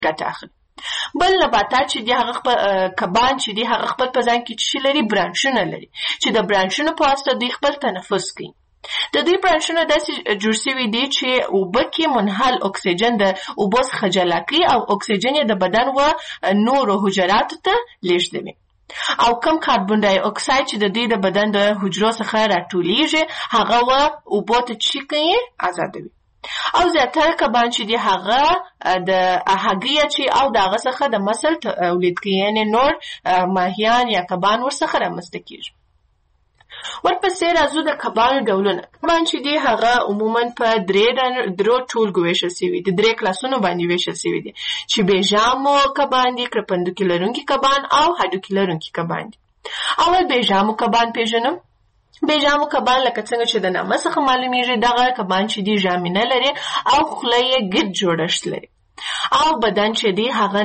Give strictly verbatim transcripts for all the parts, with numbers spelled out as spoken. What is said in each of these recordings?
ګټه اخلي. بل نباتات چې دي هغه خپل کبان چې دي هغه خپل په ځان کې چې لري برانشونه لري چې د برانشونو په واسطه دوی خپل تنفس کوي. د دوی برانشونه داسې جوړ شوي دي چې اوبه کې منحل اکسیجن د اوبو څخه جلا کوي او اکسیجن یې د بدن و نورو حجراتو ته لیږدوي او کم کاربن ډای اکساید چې د دوی د بدن د حجرو څخه راټولیږي هغه و اوبو ته چې کوي آزادوي. او زیاتره کبان چې دي هغه د هګۍ چې او د هغه څخه د مسل تولید کوي، یعنې نور ماهیان یا کبان ورڅخه رامنځته کېږي. ورپسې راځو د کبانو ډولونه. کبان چې دي هغه عموما په درې درو ټولګو ویشل شوي دي، درې کلاسونو باندې ویشل شوي دي چې بېژامو کبان دي، کرپندوکي لرونکي کبان او هډوکي لرونکي کبان دي. اول بېژامو کبان پېژنم. بېژامو کبان لکه څنګه چې د نامه څخه معلومیږي دغه کبان چې دي ژامې نه لري او خوله یې ګرد جوړښت لري او بدن چې دی هغه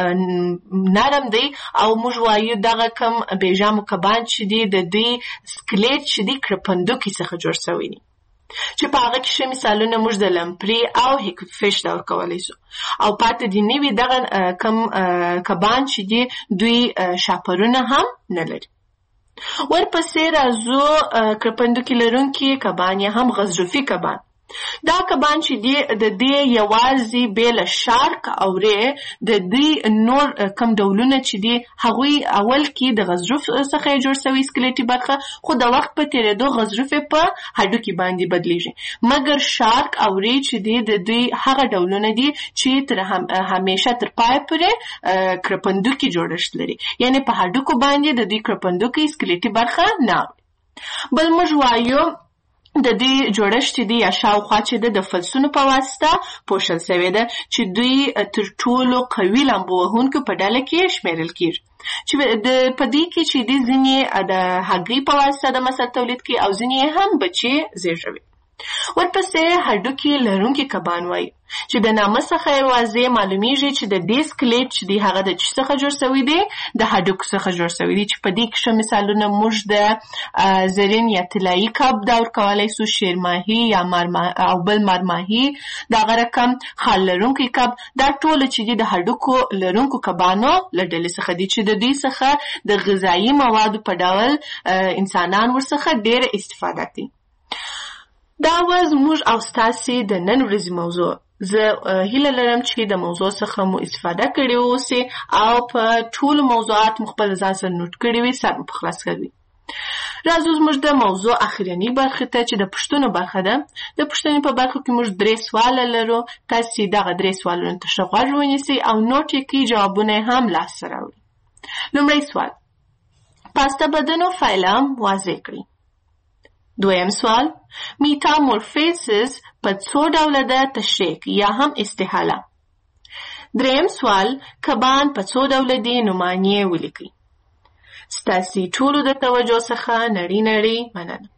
نرم دی او موږ وایو دغه کم بېژامو کبان چې دي د دوی سکلیټ چې دی کرپندوکي څخه جوړ شوی دي چې په هغه کې ښه مثالونه موږ د لمپري او هیکفش ډول کولی شو. او پاتې دي نوي دغه کم کبان چې دي دوی شاپرونه هم نه لري. ورپسې راځو کرپندوکي لرونکي کبان یا هم غضروفي کبان. دا کبان چې دي د دې یوازې بې له شارک او ری د دوی نور کم ډولونه چې دي هغوی اول کې د غضروف څخه جوړ شوي سکلیټي برخه خو د وخت په تېرېدو غضروف په هډوکي باندې بدلیږي، مګر شارک او ری چې دي د دوی هغه ډولونه دي چې تر همیشه تر پای پورې کرپندوکي جوړښت لري، یعنې په هډوکو باندې د دوی کرپندوکي سکلیټي برخه نه. بل موږ وایو د دې جوړښت چې دی یا شاوخوا چې ده د فلسونو په واسطه پوښل شوی ده چې دوی تر ټولو قوي لامبو وهونکو په ډله کې شمیرل کېږي چې په دې کې چې دی ځینې د هګۍ په واسطه د مسل تولید کوي او ځینې هم بچې زېږوي. ورپسې هډوکي لرونکي کبان وایي چې د نامه څخه یې واضح معلومیږي چې د دې سکلیټ چې دی هغه د څه څخه جوړ شوی دی؟ د هډوکو څخه جوړ شوی دی چې په دې کې ښه مثالونه موږ د زرین یا طلایي کب دا ورکولی شو، شیرماهي یا او بل مارماهي، دغه رقم خال لرونکی کب، دا ټول چې دي د هډوکو لرونکو کبانو له ډلې څخه دي چې د دوی څخه د غذایي موادو په ډول انسانان ورڅخه ډېره استفاده کوي. دا و زموږ او ستاسې د نن ورځې موضوع. زه هیله لرم چې د موضوع څخه مو استفاده کړې اوسئ او په ټولو موضوعات مو خپل ځان سره نوټ کړي وي، سر مو په خلاص کړي. راځو زموږ د موضوع اخرنۍ برخې ته چې د پوښتنو برخه ده. د پوښتنې په برخه کې موږ درې سواله لرو. تاسې دغه درې سوالونو ته ښه غوږ ونیسئ او نوټ یې کړئ، جوابونه یې هم لاسته راوړئ. لومړی سوال: پاسته بدنو فعلم واضح کړئ. دویم سوال: میتامورفیزس په څو ډوله ده؟ تشریح یا هم استحاله. دریم سوال: کبان په څو ډوله دي؟ نومانیې ولیکئ. ستاسې ټولو د توجه څخه نړۍ نړۍ مننه.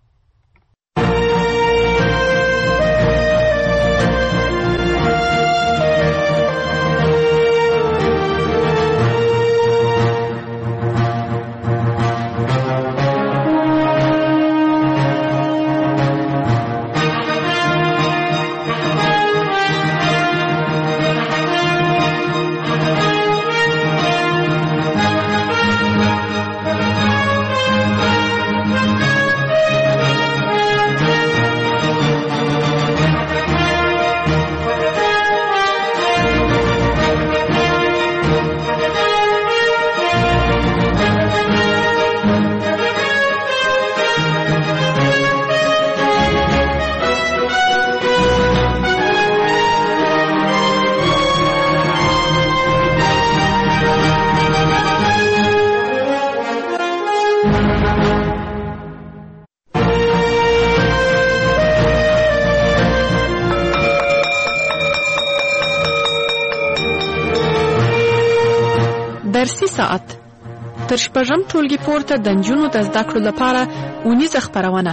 درسي ساعت تر شپږم ټولګي پورته د نجونو د زده کړو لپاره اونیزه خپرونه.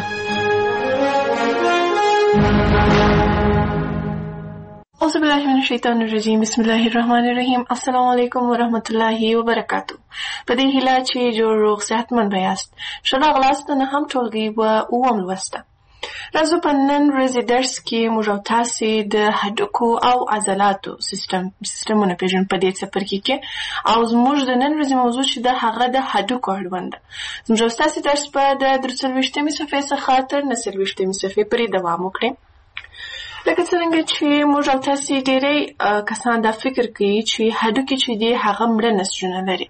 اعوذ بالله من الشیطان الرجیم، بسم الله الرحمن الرحیم. السلام علیکم ورحمت الله وبرکاتو. په دې هیله چې جوړ روغ صحتمند به یاست. ښه راغلاست د نهم ټولګي و اووم لوسته. راځو په نن ورځې درس کې موږ او تاسې د هډوکو او عضلاتو سیستم سیستمونه پېژنو په دې څپرکي کې او زموږ د نن ورځې موضوع چې ده هغه د هډوکو اړوند ده. زموږ او ستاسې درس به د درې څلوېښتمې صفحې څخه تر نهه څلوېښتمې صفحې پورې دوام وکړي. لکه څرنګه چې موږ او تاسې ډېری کسان دا فکر کوي چې هډوکي چې دي هغه مړه نسجونه لري،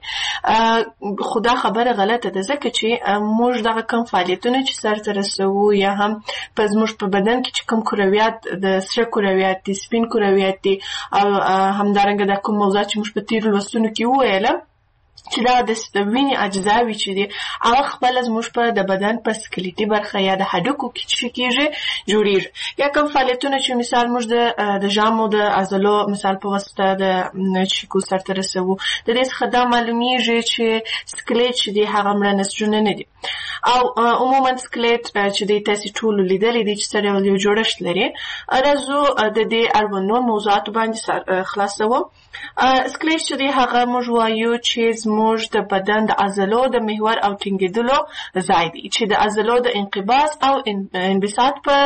خو دا خبره غلطه ده، ځکه چې موږ دغه کم فعالیتونه چې سرته رسوو یا هم په زموږ په بدن کې چې کوم کرویات د سره کرویات دي، سپین کرویات دي او همدارنګه دا کوم موضوعات چې موږ په تېرو لوستونو کې وویله چې دا د وینې اجزاوې چې دي هغه خپله زموږ په د بدن په سکلیټي برخه یا د هډوکو کې چې کېږي جوړېږي. یا کوم فعالیتونه چې مثال موږ د د ژامو د عضلو مثال په واسطه د چیکو سرته رسوو، د دې څخه دا معلومیږي چې سکلیټ چې دی هغه مړه نسجونه نه دي. او عموما سکلیټ چې دی تاسې ټولو لیدلی دی چې سره یو جوړښت لري. راځو د دې اړوند نور موضوعاتو باندې خلاصوو. سکلیټ چې دی هغه موږ وایو چې زموږ د بدن د عضلو د محور او ټینګېدلو ځای دی چې د عضلو د انقباض او انبساط په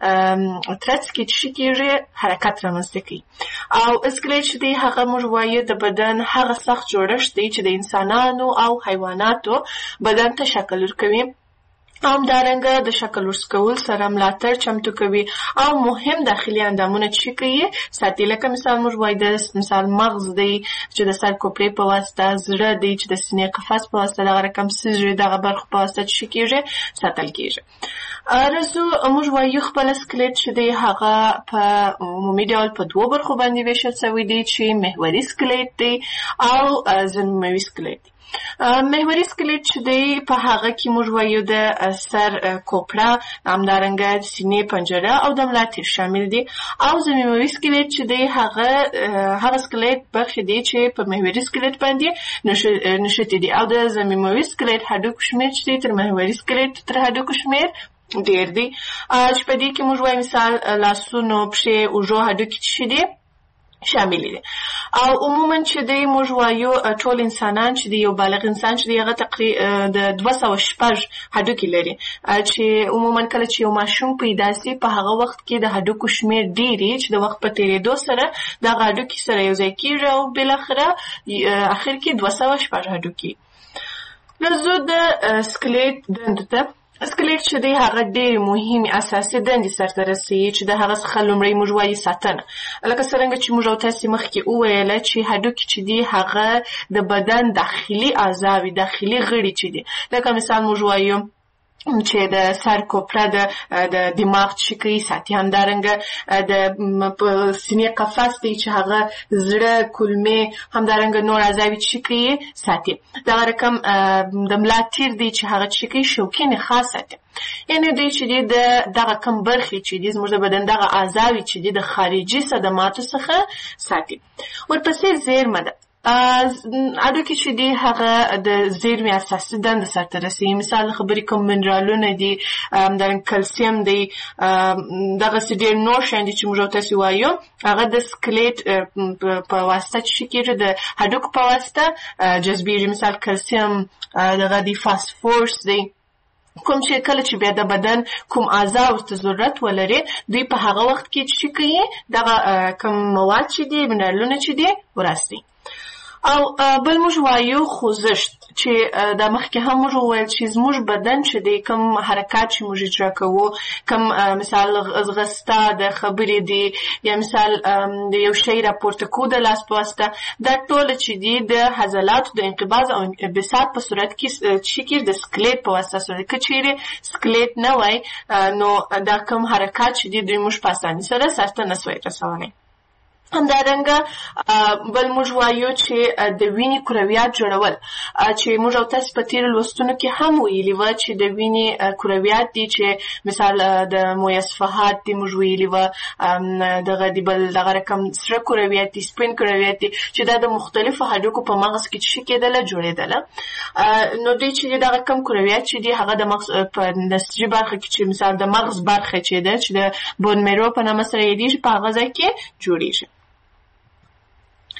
ترڅ کې چې کېږي حرکت رامنځته کوي. او سکلیټ چې دی هغه موږ وایو د بدن هغه سخت جوړښت دی چې د انسانانو او حیواناتو بدن ته شکل ورکوي، همدارنګه د شکل ورکول سره ملاتړ چمتو کوي او مهم داخلي اندامونه چې کوي ساتي. لکه مثال موږ وایو د مثال مغز دی چې د سر کوپړې په واسطه، زړه دی چې د سینې قفس په واسطه، دغه رقم سږي دغه برخو په واسطه چې کېږي ساتل کېږي. راځو موږ وایو خپله سکلیټ چې دی هغه په عمومي ډول په دوو برخو باندې ویشل شوی دی چې محوري سکلیټ دی او ضمیموي سکلیټ دی. محوري سکلیټ چې دی په هغه کې موږ وایو د سر کوپړه، همدارنګه د سینې پنجره او د ملا تیر شامل دي. او ضمیموي سکلیټ چې دی هغه هغه سکلیټ برخې دي چې په محوري سکلیټ باندې نښتي دي. او د ضمیموي سکلیټ هډوکو شمېر چې دی تر محوري سکلیټ تر هډوکو شمېر ډېر دی. چې په دې کې موږ وایو مثال لاسونو، پښې، اوږو هډوکي چې دي شامل دي. او عموما چې دی موږ وایو ټول انسانان چې دی یو بالغ انسان چې دی هغه تقریبا د دوه سوه شپږ هډوکي لري، چې عموما کله چې یو ماشوم پیدا سي په هغه وخت کې د هډوکو شمېر ډېر چې د وخت په تېرېدو سره دغه هډوکي سره یو ځای کېږي او بالاخره اخر کې دوه سوه شپږ هډوکي. راځو د سکلیټ دندو ته. سکلیټ چې دی هغه ډېرې مهمې اساسي دندې سرته رسوي چې د هغه څخه لومړی موږ وایو ساتنه. لکه څرنګه چې موږ او تاسې مخکې وویله چې هډوکي چې دی هغه د بدن داخلي اعضاوې، داخلي غړي چې دي. لکه مثال موږ وایو چې د سر کوپړه د دماغ چې کوي ساتي، همدارنګه د سینې قفس دی چې هغه زړه، کولمې، همدارنګه نور اعضاوې چې کوي ساتي. دغه رقم د ملا تیر دی چې هغه چې کوي شوکي نخاع ساتي. یعنې دوی چې دي د دغه کم برخې چې دي زموږ د بدن دغه اعضاوې چې دي د خارجي صدماتو څخه ساتي. ورپسې زیرمه ده. هډوکي چې دي هغه د زیرمې اساسي دندې سرته رسوي. مثال خبرې کوم منرالونه دي، همدارنګه کلسیم دی، دغسې ډېر نور شیان دي چې موږ او تاسې وایو هغه د سکلیټ په واسطه چې کېږي د هډوکو په واسطه جذبېږي. مثال کلسیم دغه دی، فاسفورس دی، کوم چې کله چې بیا د بدن کوم اعضا ورته ضرورت ولري دوی په هغه وخت کې چې کوي دغه کوم مواد چې دي، منرالونه چې دي وراسي. او بل موږ وایو خوځښت چې دا مخکې هم موږ وویل چې زموږ بدن چې دی کوم حرکات چې موږ اجرا کوو، کوم مثال ځغسته د خبرې دي یا مثال د یو شی راپورته کوو د لاس په واسطه، دا ټول چې دي د عضلاتو د انقباض او انبساط په صورت کې چې کېږي د سکلیټ په واسطه صورت. که چیرې سکلیټ نه وای نو دا کوم حرکات چې دي دوی موږ په اسانۍ سره سرته نسوای رسولی. همدارنګه بل موږ وایو چې د وینې کرویات جوړول چې موږ او تاسې په تېرو لوستونو کې هم ویلي وه چې د وینې کرویات دي چې مثال د مویصفحات دي موږ ویلي وه، دغه د بل دغه رقم سره کرویات دي، سپین کرویات دي چې دا د مختلفو هډوکو په مغز کې چې کېدله جوړېدله. نو دوی چې دغه کم کرویات چې دي هغه د مغز په نسجي برخه کې چې مثال د مغز برخه چې ده چې د بون میرو په نامه سره یادېږي په هغه ځای کې جوړېږي.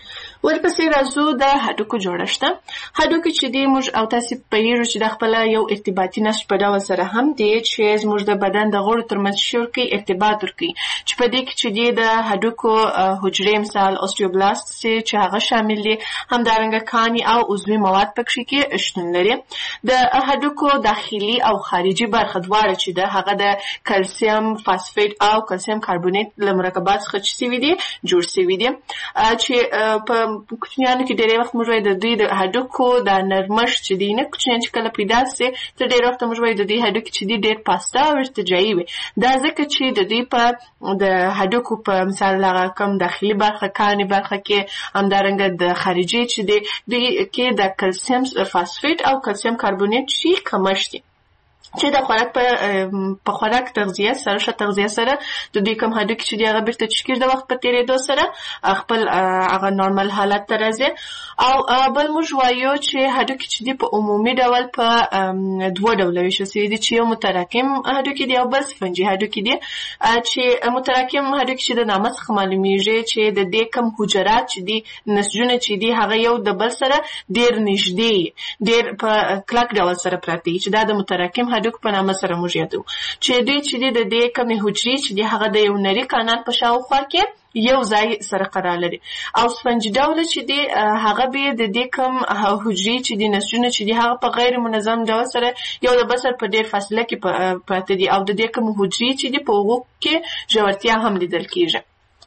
ورپسې راځو د هډوکو جوړښت. هډوکي چې دی موږ او تاسې پوهېږو چې د خپله یو ارتباطي نسج په ډول سره هم دی چې زموږ د بدن د غړو ترمنځ شی ورکوي، ارتباط ورکوي، چې په دې کې چې دی د هډوکو حجرې مثال اوسټیوبلاست چې هغه شامل دي، همدارنګه کاني او عضوي مواد پکښې کې شتون لري. د هډوکو داخلي او خارجي برخه دواړه چې ده هغه د کلسیم فاسفیټ او کلسیم کاربونیت له مرکبات څخه چې سوي دي جوړ سوي دي، چې په کوچنیانو کې ډېری وخت موږ وایو د دوی د هډوکو د نرمښت چې دی نه کوچنیان چې کله پیدا سي تر ډېر وخت موږ وایو د دوی هډوکي چې دي ډېر پاسته او ارتجاعي وي. دا ځکه چې د دوی په د هډوکو په مثال هغه کوم داخلي برخه کاني برخه کې همدارنګه د خارجي چې دی دوی کې د کلسیم فاسفیټ او کلسیم کاربونیت شي کمښت دي، چې د خوراک په په خوراک تغذیه سره ښه تغذیه سره د دوی کوم هډوکي چې دی هغه بیرته تشکیل د وخت په تېرېدو سره خپل هغه نارمل حالت ته راځي. او بل موږ وایو چې هډوکي چې دی په عمومي ډول په دوه ډوله ویشل سوي دي، چې یو متراکم هډوکي دی او بل سفنجي هډوکي دي. چې متراکم هډوکي چې د نامه څخه معلومیږي چې د دې کوم حجرات چې دي نسجونه چې دي هغه یو د بل سره ډېر نږدې ډېر په کلک ډول سره پراته دي، چې دا د متراکم هډوکو په نامه سره موږ یادو. چې دوی چې دي د دې کومې حجرې چې دي هغه د یو نري کانال په شاوخوا کې یو ځای سره قرار لري. او سفنجي ډوله چې دی هغه به د دې کوم حجرې چې دي نسجونه چې دي هغه په غیر منظم ډول سره یو د بل سره په ډېر فاصله کې پراته دي، او د دې کوم حجرې چې دي په هغو کې ژورتیا هم لیدل کېږي.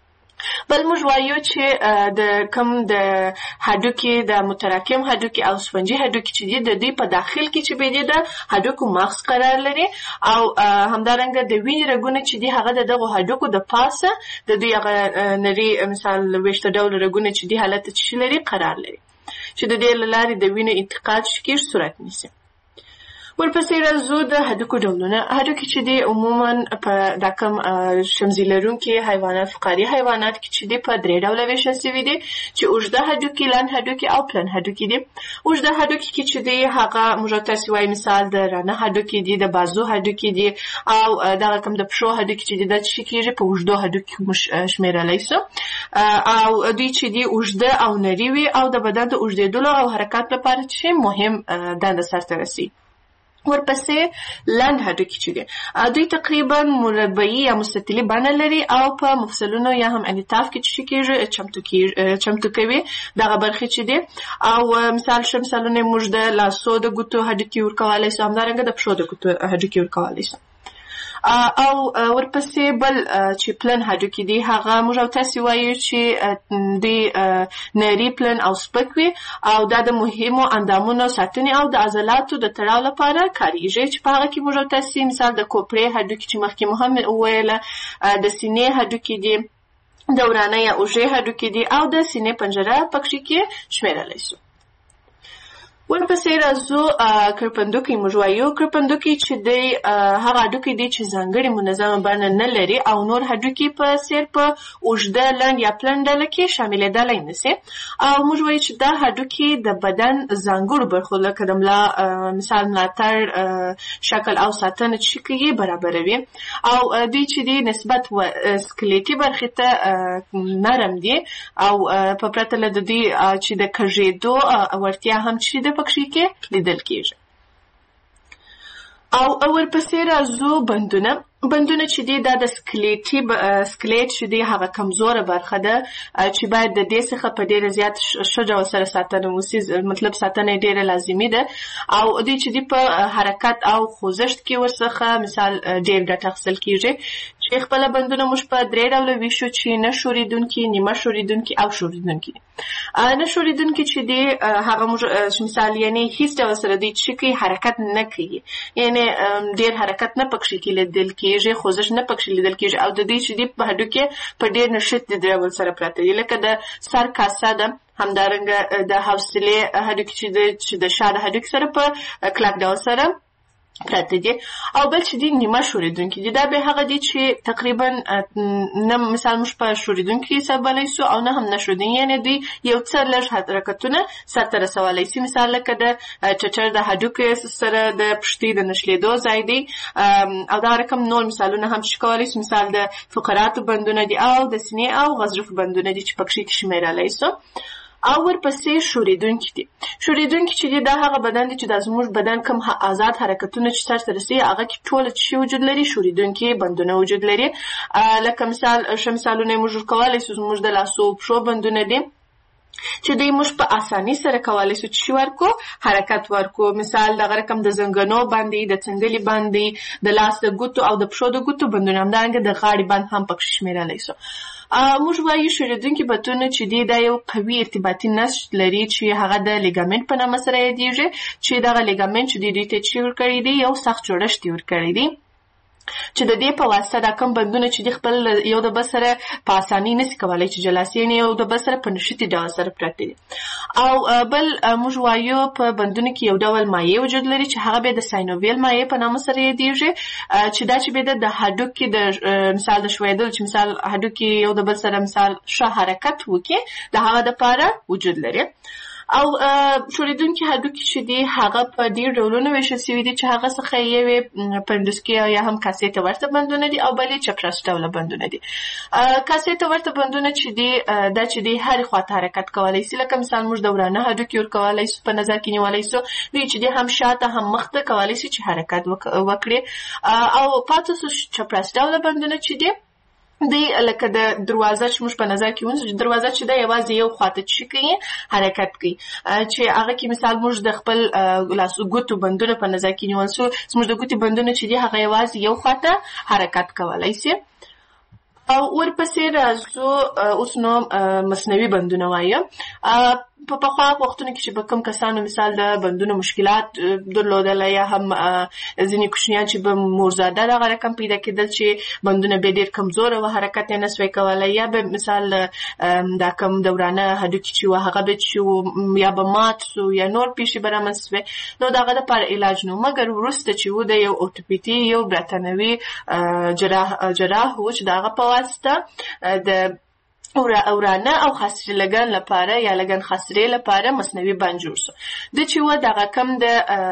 بل موږ وایو چې د کوم د هډوکي د متراکم هډوکي او سفنجي هډوکي چې دي د دوی په داخل کې چې به دي د هډوکو مغز قرار لري، او همدارنګه د وینې رګونه چې دي هغه د دغو هډوکو د پاسه د دوی هغه نري مثال ویشته ډول رګونه چې دي حالت چې لري قرار لري، چې د دې له لارې د وینې انتقال چې صورت نیسي. ورپسې راځو د هډوکو ډولونه. هډوکي چې دي عموما په دا کوم شمزي لرونکي حیوانات فقاري حیوانات کې چې دي په درې ډوله ویشل سوي دي، چې اوږده هډوکي، لنډ هډوکي او پلن هډوکي دي. اوږده هډوکي کې چې دي هغه موږ تاسې وایو مثال د رانه هډوکي دي، د بازو هډوکي دي، او دغه کوم د پښو هډوکي چې دي دا چې کېږي په اوږدو هډوکي شمېرلی سو. او دوی چې دي اوږده او نري وي او د بدن د اوږدېدلو او حرکت لپاره چې مهم دنده سرته رسي. ورپسې لنډ هډوکي چې دي دوی تقریبا مربعي یا مستطیلي بڼه لري او په مفصلونو یا هم انعطاف کې چې کېږي چمتو کېږي چمتو کوي دغه برخې چې دي. او مثال ښه مثالونه موږ د لاسو د ګوتو هډوکي ورکولی سو، همدارنګه د پښو د ګوتو هډوکي ورکولی سو. او ورپسې بل چې پلن هډوکي دي هغه موږ او تاسې وایو چې دوی نري پلن او سپک وي، او دا د مهمو اندامونو ساتنې او د عضلاتو د تړاو لپاره کارېږي، چې په هغه کې موږ او تاسې مثال د کوپړې هډوکي چې مخکې مو هم وویله، د سینې هډوکي دي، د ورانه یا اوږې هډوکي دي، او د سینې پنجره پکښې کې شمېرلی سو. ورپسې راځو کرپندوکي. موږ وایو کرپندوکي چې دی هغه هډوکي دی چې ځانګړې منظمه بڼه نه لري او نور هډوکي په څېر په اوږده، لنډ یا پلن ډله کې شاملېدلی نسي. او موږ وایو چې دا هډوکي د بدن ځانګړو برخو لکه د ملا مثال ملاتړ شکل او ساتنه چې کوي برابروي. او دوی چې دی نسبت سکلیټي برخې ته نرم دي، او په پرته له د دوی چې د کږېدو وړتیا هم چې د پکښې کې لیدل کېږي. او ورپسې راځو بندونه. بندونه چې دی دا د سکلیټي سکلیټ چې دی هغه کمزوره برخه ده چې باید د دې څخه په ډېره زیات ښه ډول سره ساتنه وسي، مطلب ساتنه یې ډېره لازمي ده. او دوی چې دی په حرکت او خوځښت کې ورڅخه مثال ډېر ګټه اخیستل کېږي، چې خپله بندونه موږ په درې ډوله ویشو چې نه ښورېدونکي، نیمه ښورېدونکي او ښورېدونکي دي. نه ښورېدونکي چې دی هغه موږ مثال یعنې هېڅ ډول سره دوی چې کوي حرکت نه کوي، یعنې ډېر حرکت نه پکښې کې لیدل کېږي، خوځښت نه پکښې لیدل کېږي. او د دوی چې دی په هډوکي په ډېر نښتې ډول سره پراته دي، لکه د سر کاسه ده، همدارنګه د حوصلې هډوکي چې دی چې د شا د هډوکي سره په کلک ډول سره پراته دي. او بل چې دي نیمه ښورېدونکي دي، دا به هغه دي چې تقریبا نه مثال موږ په ښورېدونکي حسابولی سو او نه هم نه ښورېدونکي، یعنې دوی یو څه لږ حرکتونه سرته رسولی سي. مثال لکه د ټټر د هډوکي سره د پښتۍ د نښلېدو ځای دی، او دا رقم نور مثالونه هم چې کولی سو، مثال د فقراتو بندونه دي او د سینې او غضروف بندونه دي چې پکښې کې شمېرلی سو. او ورپسې شوریدونکي دي. شوریدونکي چې دي دا هغه بدن دی چې د زموږ بدن کوم آزاد حرکتونه چې سرته رسي هغه کې ټول چې وجود لري شوریدونکي بندونه وجود لري. لکه مثال ښه مثالونه یې موږ کولی شو زموږ د لاسو پښو بندونه دي چې دوی موږ په اساني سره کولی شو چې ورکو حرکت ورکو. مثال دغه رقم د زنګنو باندې د څنډلې باندې د لاس د ګوتو او د پښو د ګوتو بندونه همدارنګه د غاړې بند هم پکې شمیرلی شو. موږ وایو شوریدونکي بندونه چې دی دا یو قوي ارتباطي نسج لري چې هغه د لیګامنټ په نامه سره یادیږي چې دغه لیګامنټ چې دوی ته چې ورکړی دی یو سخت جوړښت یې ورکړی دی چې د دې په واسطه دا کوم بندونه چې د خپل یو د بل سره په اساني نشي کولی چې جلا سي یو د بل سره په نښتي ډول سره پراته دي. او بل موږ وایو په بندونو کې یو ډول مایع وجود لري چې هغه به د ساینوویل مایع په نامه سره یادیږي چې دا چې به د هډوکي د مثال د ښویېدلو چې مثال هډوکي یو د بل سره مثال ښه حرکت وکړي د هغه دپاره وجود لري. او شوریدونکي هډوکي چې دي هغه په ډېر ډولونو ویشل شوي دي چې هغه څخه یوې پنډوسکي یا هم کاسې ته ورته بندونه دي او بلې چپراس ډوله بندونه دي. کاسې ته ورته بندونه چې دي دا چې دي هرې خواته حرکت کولی شي. لکه مثال موږ د ورانه هډوکي ورکولی شو په نظر کې نیولی شو دوی چې دي هم شاته هم مخته کولی شي چې حرکت وکړي. او پاتې شو چپراس ډوله بندونه چې دي دی لکه د دروازه چې موږ په نظر کې ونیسو دروازه چې ده یوازې یو خواته چې کوي حرکت کوي چې هغه کې مثال موږ د خپل لاسو ګوتو بندونه په نظر کې نیول شو زموږ د ګوتې بندونه چې دي هغه یوازې یو خواته حرکت کولی شي. او ورپسې راځو اوس نو مصنوعي بندونه وایو. په پخوا وختونو کې چې به کوم کسانو مثال د بندونو مشکلات درلودله یا هم ځینې کوچنیان چې به مورزاده دغه رقم پیدا کېدل چې بندونه به ډېر کمزوره و حرکت یې نه سوی کولی یا به مثال دا کوم دورانه هډوکي چې و هغه به چې یا به مات سو یا نور پیښې به رامنځته سوې نو د هغه دپاره علاج نه و. مګر وروسته چې و د یو اوتوپیتي یو برتانوي جراح جراح و چې د هغه په واسطه د ورانه او خاصري لګن لپاره یا لګن خاصري لپاره مصنوعي بند جوړ شو. د چې و دغه کم د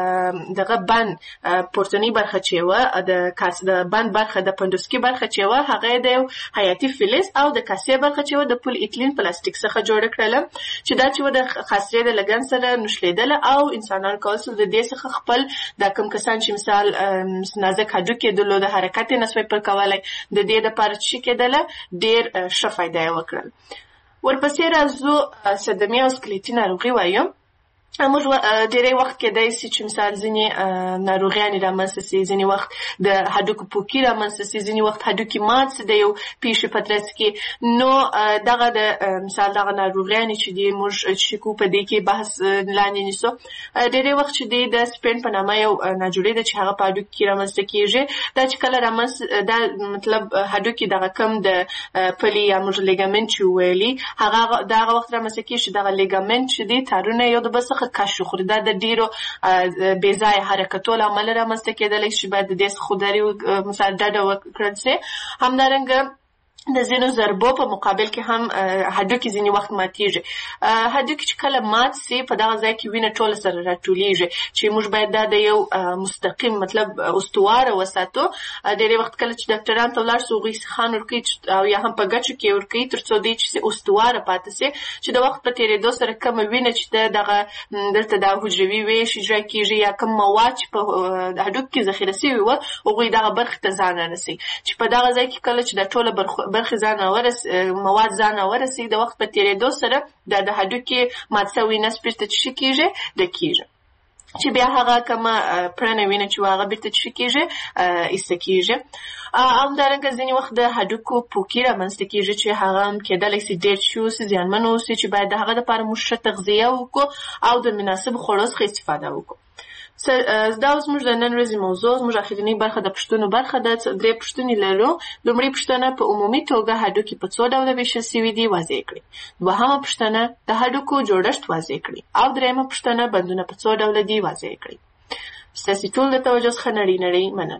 دغه بند پورتنی برخه چې و د کاس د بند برخه د پندوسکي برخه چې و هغه د حیاتي فلز او د کاسې برخه چې و د پول ایتلین پلاستیک څخه جوړ کړل چې دا چې و د خاصري د لګن سره نښلیدل او انسانان کولای د دې څخه خپل د کوم کسان چې مثال نازک هډوکي درلود حرکت نه سوی پر کولای د دې لپاره چې کېدل ډېر ښه فایده یې وکړه. ورپسې راځو صدمي او سکلیټي ناروغي وایو. موږ ډېری وخت کېدای شي چې مثال ځینې ناروغیانې رامنځته سي ځینې وخت د هډوکو پوکي رامنځته سي ځینې وخت هډوکي مات سي د یو پیښې په ترڅ کې نو دغه د مثال دغه ناروغیانې چې دي موږ چې کو په دې کې بحث لاندې نیسو ډېری وخت چې دی د سپین په نامه یو ناجوړې ده چې هغه په هډوکي کې رامنځته کېږي دا چې کله رامنځته دا مطلب هډوکي دغه کم د پلي یا موږ لیګامنټ چې ویلي هغه دغه وخت رامنځته کېږي چې دغه لیګامنټ چې دی تارونه یو د بل څخه کش خوري دا د ډیرو بې ځایه حرکتونو له امله رامنځته کېدلی شي باید د دې څخه خودداري مثال ډډه وکړل شي. همدارنګه د ځینو ضربو په مقابل کې هم هډوکي ځینې وخت ماتېږي. هډوکي چې کله مات سي په دغه ځای کې وینه ټوله سره راټولېږي چې موږ باید دا د یو مستقیم مطلب استواره وساتو. ډېری وخت کله چې ډاکټران ته ولاړ سو هغوی سیخان ورکوي او یا هم په ګچو کې ورکوي تر څو دی چې استواره پاتې سي چې د وخت په تېرېدو سره کومه وینه چې دغه دلته دا حجروي ویش اجرا کېږي یا کوم مواد چې په هډوکي کې ذخیره سوي وه هغوی دغه برخې ته ځان رارسوي چې په دغه ځای کې کله چې دا ټوله برخې ځان ورس مواد ځان ورسي د وخت په تېرېدو سره دا د هډوکي مات سوی نسج بېرته چې کېږي ډکېږي چې بیا هغه کومه پرنه وینه چې هغه بېرته چې کېږي ایسته کېږي. همدارنګه ځینې وخت د هډوکو پوکي رامنځته کېږي چې هغه هم کېدلی شي ډېر چې اوسي زیانمن اوسي چې باید د هغه دپاره موږ ښه تغذیه وکړو او د مناسبو خوړو څخه استفاده وکړو. دا اوس موږ د نن ورځې موضوع زموږ اخرنۍ برخه د پوښتنو برخه ده. درې پوښتنې لرو. لومړۍ پوښتنه په عمومي توګه هډوکي په څو ډوله ویشل سوي دي واضح کړئ. دوهمه پوښتنه د هډوکو جوړښت واضح کړئ او درېیمه پوښتنه بندونه په څو ډوله دي واضح کړئ. ستاسې ټول د توجه څخه نړۍ نړۍ مننه.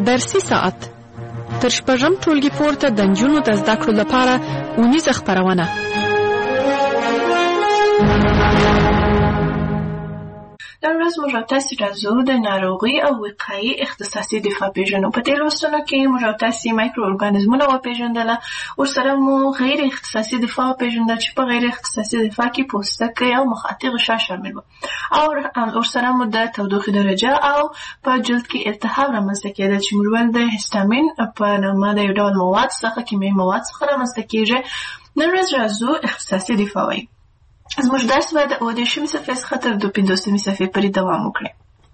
درسي ساعت تر شپږم ټولګي پورته د نجونو د زده کړو لپاره اونیزه خپرونه. نن ورځ موږ او تاسې راځو د ناروغۍ او وقایې اختصاصي دفاع پېژنو. په دې لوستونو کې موږ او تاسې مایکرو ارګانیزمونه وپېژندله، ورسره مو غیر اختصاصي دفاع وپېژندل چې په غیر اختصاصي دفاع کې پوستکی او مخاطي غشا شامل وو، او ورسره مو د تودوخې درجه او په جلد کې التهاب رامنځته کېدل چې موږ ویل د هیستامین په نامه د یو ډول مواد څخه کیمیاوي مواد څخه رامنځته کېږي. نن ورځ راځو اختصاصي دفاع وایي. زموږ درس به د اووه دېرشمې صفحې څخه تر دوه پنځوسمې صفحې پورې دوام وکړي.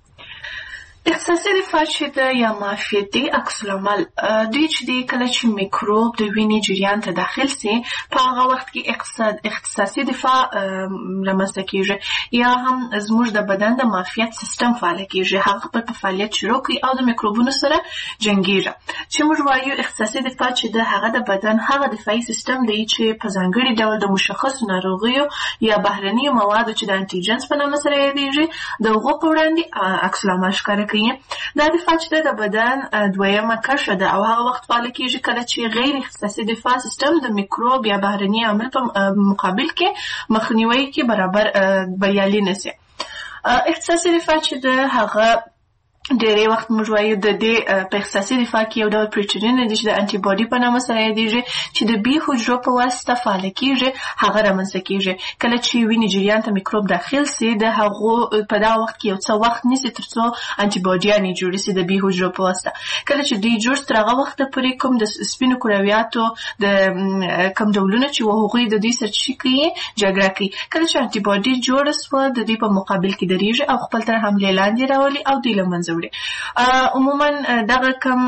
اختصاصي دفاع چې د یا معافیتي عکس العمل دوی چې دی کله چې میکروب د وینې جریان ته داخل سي په هغه وخت کې اقتصاد اختصاصي دفاع رامنځته کېږي، یا هم زموږ د بدن د معافیت سیستم فعال کېږي، هغه خپل په فعالیت شروع کوي او د میکروبونو سره جنګېږي. چې موږ وایو اختصاصي دفاع چې د هغه د بدن هغه دفاعي سیستم دی چې په ځانګړي ډول د مشخصو ناروغیو یا بهرنیو موادو چې د انټيجنز په نامه سره یادېږي د هغو په وړاندې عکس العمل ښکاره کوي. دا دفاع چې د بدن دویمه کرښه ده او هغه وخت فعال کېږي کله چې غیر اختصاصي دفاع سیستم د میکروب یا بهرني عامل په مقابل کې مخنیوي کې برابر بریالي نشي. اختصاصي دفاع چې د هغه ډېری وخت موږ وایو د دې په اختصاصي دفاع کې یو ډول پروټینونه دي چې د انټي باډي په نامه سره یادېږي چې د بي حجرو په واسطه فعال کېږي، هغه رامنځته کېږي کله چې وینې جریان ته میکروب داخل سي. د هغو په دا وخت کې یو څه وخت نیسي تر څو انټي باډیانې جوړ سي د بي حجرو په واسطه. کله چې دوی جوړ تر هغه وخته پورې کوم د سپینو کرویاتو د کوم ډولونه چې هغوی د دوی سره شي کوي جګړه کوي. کله چې انټي باډي جوړه سوه د دوی په مقابل کې درېږي او خپل تر حملې لاندې راولي او دوی له منځه وړي. عموما دغه کم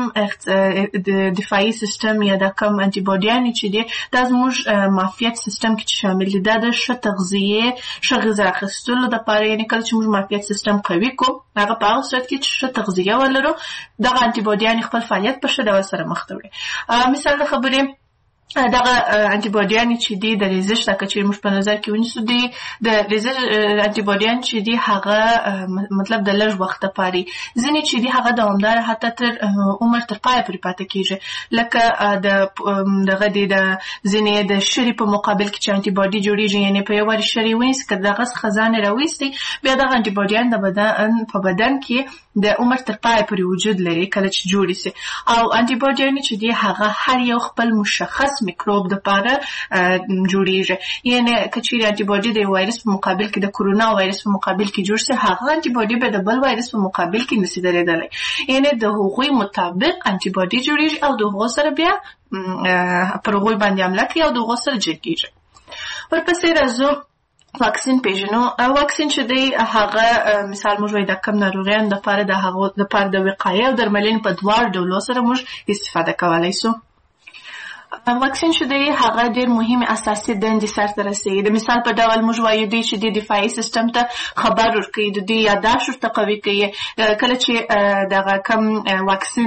دفاعي سیستم یا د کم انټي باډیانې چې دي دا زموږ معافیت سیستم کې شامل دي. دا د ښه تغذیې ښه غذا اخیستلو دپاره، یعنې کله چې موږ معافیت سیستم قوي کوو هغه په هغه صورت کې چې ښه تغذیه ولرو دغه انټي باډیانې خپل فعالیت په ښه ډول سره مخ ته وړي. مثال د خبرې دغه انټي باډیانې چې دي د ریزش دا کچې موږ په نظر کې ونیسو دي د ریزش انټي باډیان چې دي هغه مطلب د لږ وخت لپاره ځینې چې دي هغه دوامدار حتی تر عمر تر پایه پورې پاتې کېږي، لکه د دغه د ځینې د شري په مقابل کې چې انټي باډي جوړېږي، یعنې په یو وارې شري ونیسي که دغه څخه ځان یې راویستی بیا دغه انټي باډیان د بدن په بدن کې د عمر تر پایه پورې وجود لري کله چې جوړې سي. او انټي باډیانې چې دي هغه هر یو خپل مشخص میکروب دپاره جوړیږي، یعنې که چیرې انټي باډي د وایرس په مقابل کې د کرونا وایرس په مقابل کې جوړ سي هغه انټي باډي به د بل وایرس په مقابل کې نشي درېدلی، یعنې د هغوی مطابق انټي باډي جوړیږي او د هغو سره بیا پر هغوی باندې حمله کوي او د هغو سره جنګیږي. ورپسې راځو واکسین پېژنو. واکسین چې دی هغه مثال موږ وایو د کم ناروغیانو دپاره د هغو دپاره د وقایې او درملنې په دواړو ډولو سره موږ استفاده کولی سو. واکسین چې دی هغه ډېر مهمې اساسي دندې سرته رسوي. د مثال په ډول موږ وایو دوی چې د دفاعي سیستم ته خبر ورکوي، د دوی یاداشت ورته قوي کوي. کله چې دغه کم واکسین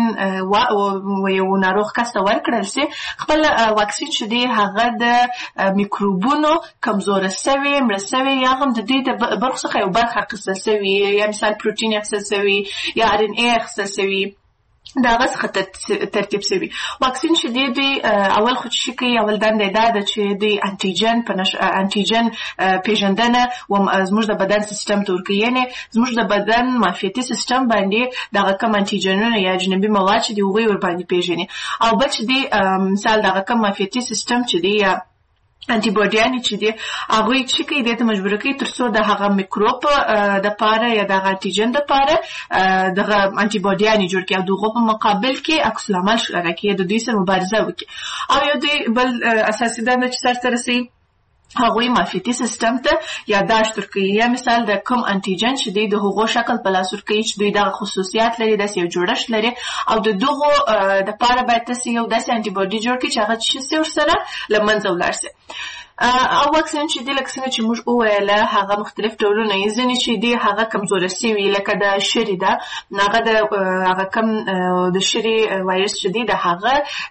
یو ناروغ کس ته ورکړل سي خپل واکسین چې دی هغه د میکروبونو کمزوره سوي مړه سوي یا هم د دوی د برخو څخه یو برخه اخیستل سوي، یا مثال پروټین اخیستل سوي یا ار ان اے اخیستل سوي دا هغه څخه ترتیب سوي. واکسین چې دی دوی اول خو چې کوي اول دنده دا ده چې دوی انټیجن په انټیجن پېژندنه و زموږ د بدن سیستم ته ورکوي، یعنې زموږ د بدن معافیتي سیستم باندې دغه کم انټیجنونه یا اجنبي مواد چې دي هغوی ورباندې پېژني. او بل چې دی مثال دغه کم معافیتي سیستم چې دی یا انټي باډیانې چې دي هغوی چې کوي دې ته مجبور کوي تر څو د هغه میکروب دپاره یا دغه انټیجن دپاره دغه انټي باډیانې جوړ کړي او د هغو په مقابل کې عکس العمل ښکاره کړي، د دوی سره مبارزه وکړي. او یو دوی بل اساسي دنده چې سرته رسوي هغوی معافیتي سیستم ته یاداشت ورکوي، یا مثال د کوم انټیجن چې دی د هغو شکل په لاس ورکوي چې دوی دغه خصوصیات لري، داسې یو جوړښت لري او د دغو دپاره باید تاسې یو داسې انټي باډي جوړ کړي چې هغه څه شي ورسره له منځه ولاړ سي. او واکسین چې دی لکه څنګه چې موږ وویله هغه مختلف ډولونه یې ځینې چې دی هغه کمزوره سوي لکه د شري ده هغه د هغه کم د شري وایرس چې دی د هغه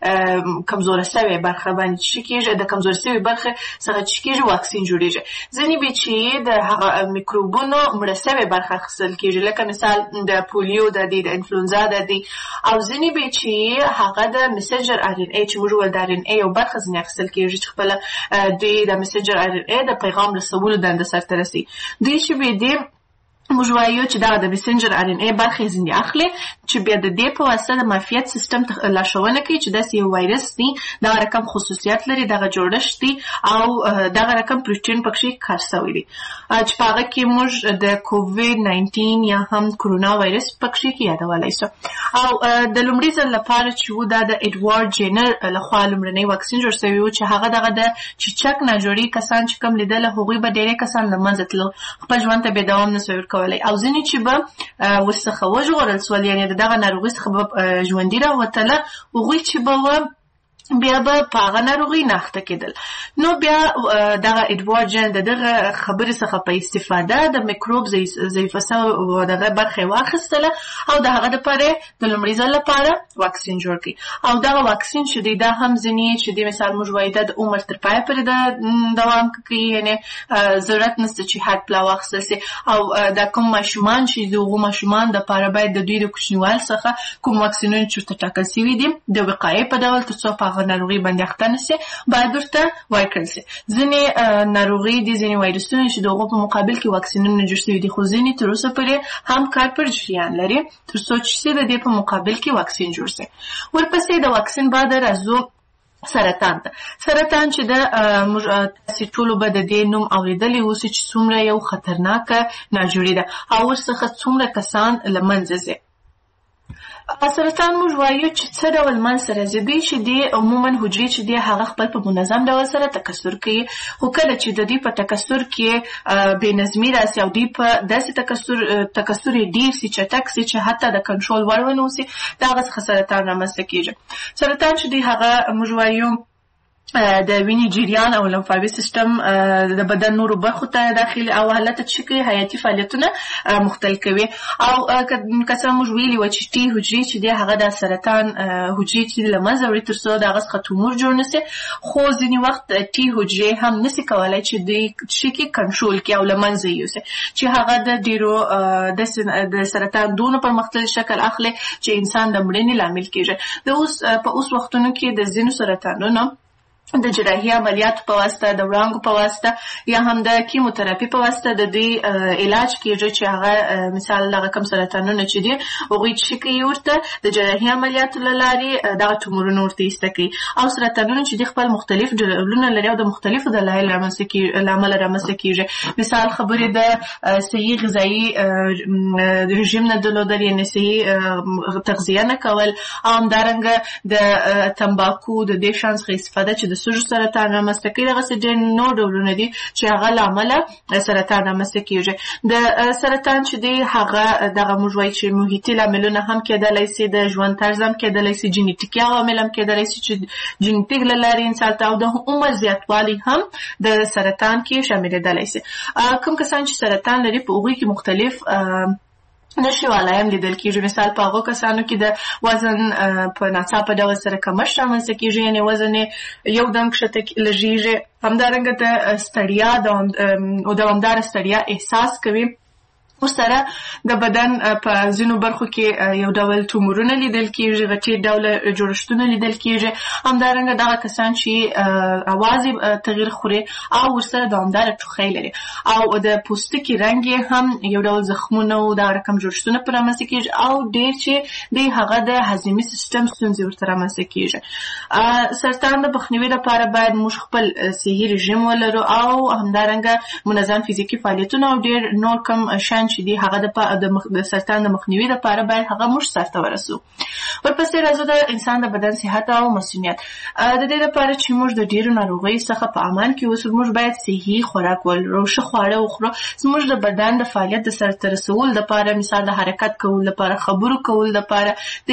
کمزوره سوي برخه باندې چې کېږي د کمزوره سوي برخه څخه چې کېږي واکسین جوړیږي ځینې به چې د هغه میکروبونو مړه سوي برخه اخیستل کېږي لکه مثال د پولیو د دی د انفلونزا د دی او ځینې به چې هغه د مسنجر آر ان اي چې موږ ول د آر ان اي یو برخه ځینې اخیستل کېږي چې خپله دی د مسنجر آر ان اي د پیغام رسولو دنده سرته رسي دوی چې به دی موږ وایو چې دا د مسنجر آر ان اي برخې ځینې اخلي چې بیا د دې په واسطه د معافیت سیستم لارښوونه کوي چې داسې یو وایرس دی دغه رقم خصوصیات لري دغه جوړښت دی او دغه رقم پروټین پکې کار شوی دی چې په هغه کې موږ د کووید ناینټین یا هم کرونا وایرس پکې کې یادولی شو او د لومړي ځل لپاره چې و دا د اډوارډ جینر لخوا لومړنی واکسین جوړ شوی و چې هغه دغه د چیچک ناجوړي کسان چې کوم لیدله هغوی به ډېری کسان له منځه تلل خپل ژوند ته بې دوام نه شوی ورکولی او ځینې چې به ورڅخه وژغورل سول یعنې د دغه ناروغۍ څخه به ژوندي راوتله هغوی چې به و بیا به په هغه ناروغۍ نه اخته کېدل نو بیا دغه اډوارډ جین د دغه خبرې څخه په استفاده د میکروب ضعیفه سوې دغه برخه یې واخیستله او د هغه دپاره د لومړي ځل لپاره واکسین جوړ کړي او دغه واکسین چې دی دا هم ځینې چې دی مثال موږ وایو دا د عمر تر پایه پورې د دوام کوي یعنې ضرورت نشته چې حد پلا واخیستل سي او دا کوم ماشومان چې د هغو ماشومان دپاره باید د دوی د کوچنیوالي څخه کوم واکسینونه چې ورته ټاکل سوي دي د وقایې په ډول تر څو په ناروغي باندې اخته نشي باید ورته ورکړل شي ځینې ناروغي دي ځینې وایرسونه چې د هغو په مقابل کې واکسینونه جوړ شوي دي خو ځینې تر اوسه پورې هم کار پر جریان لري تر څو چې د دې په مقابل کې واکسین جوړ شي ورپسې د واکسین بعد راځو سرطان ته سرطان چې د تاسې ټولو به د دې نوم اورېدلی اوسي چې څومره یو خطرناکه ناجوړي ده او ورڅخه څومره کسان له منځه ځي سرطان موږ وایو چې څه ډول منځته راځي دوی چې دی عموما حجرې چې دی هغه خپل په منظم ډول سره تکثر کوي خو کله چې د دوی په تکثر کې بې نظمي راسي او دوی په داسې تکثر تکثر یې ډېر سي چټک سي چې حتی د کنټرول وړ ونه اوسي د هغه څخه سرطان رامنځته کېږي سرطان چې دی هغه موږ وایو د وینې جریان او لمفاوي سیستم د بدن نورو برخو ته داخلي او حالت چې کوي حیاتي فعالیتونه مختل کوي او که څه موږ ویلي وه چې ټي حجرې چې دی هغه د سرطان حجرې چې له منځه وړي تر څو د هغه څخه تومور جوړ نه سي خو ځینې وخت ټي حجرې هم نسي کولی چې دوی شي کې کنټرول کړي او له منځه یوسي چې هغه د ډېرو د سرطان دونه پرمختللی شکل اخلي چې انسان د مړینې لامل کېږي د اوس په اوس وختونو کې د ځینو سرطانونو د جراحي عملیاتو په واسطه د وړانګو په واسطه یا هم د کیموتراپي په واسطه د دوی علاج کېږي چې هغه مثال دغه کم سرطانونه چې دي هغوی چې کوي ورته د جراحي عملیاتو له لارې دغه تومورونه ورته ایسته کوي او سرطانونه چې دي خپل مختلف ډولونه لري او د مختلفو دلایلو له امله رامنځته کېږي مثال خبرې د صحي غذایي رژیم نه درلودل یعنې صحي تغذیه نه کول او همدارنګه د تمباکو د دې شیانو څخه استفاده چې د سږو سرطان رامنځته کوي دغسې ډېر نور ډولونه دي چې هغه له امله سرطان رامنځته کېږي د سرطان چې دی هغه دغه موږ وایو چې محیطي لاملونه هم کېدلی سي د ژوند طرز هم کېدلی سي جینیټیکي عوامل هم کېدلی سي چې جینیټیک له لارې انسان ته او د عمر زیاتوالی هم د سرطان کې شاملېدلی سي کوم کسان چې سرطان لري په هغوی کې مختلف نشیوالی هم لیدل کېږي مثال په هغو کسانو کې د وزن په ناڅاپه ډول سره کمښت رامنځته کېږي یعنې وزن یې یو دم کښته لږېږي همدارنګه د ستړیا دوامداره ستړیا احساس کوي ورسره د بدن په ځینو برخو کې یو ډول تومورونه لیدل کېږي غټې ډوله جوړښتونه لیدل کېږي همدارنګه دغه کسان چې اواز یې تغییر خوري او ورسره دوامداره ټوخی لري او د پوستکي رنګ یې هم یو ډول زخمونه او دغه رقم جوړښتونه پرې رامنځته کېږي او ډېر چې دی هغه د هضمي سیستم ستونزې ورته رامنځته کېږي سرطان د مخنیوي لپاره باید موږ خپل صحي رژیم ولرو او همدارنګه منظم فزیکي فعالیتونه او ډېر نور کم شیان چې دی هغه د سرطان د مخنیوي لپاره باید هغه موږ سرته ورسو ورپسې راځو د انسان د بدن صحت او مسؤلیت د دې لپاره چې موږ د ډېرو ناروغیو څخه په امان کې اوسو موږ باید صحي خوراک ولرو ښه خواړه وخورو زموږ د بدن د فعالیت د سرته رسولو لپاره مثال د حرکت کولو لپاره خبرو کولو لپاره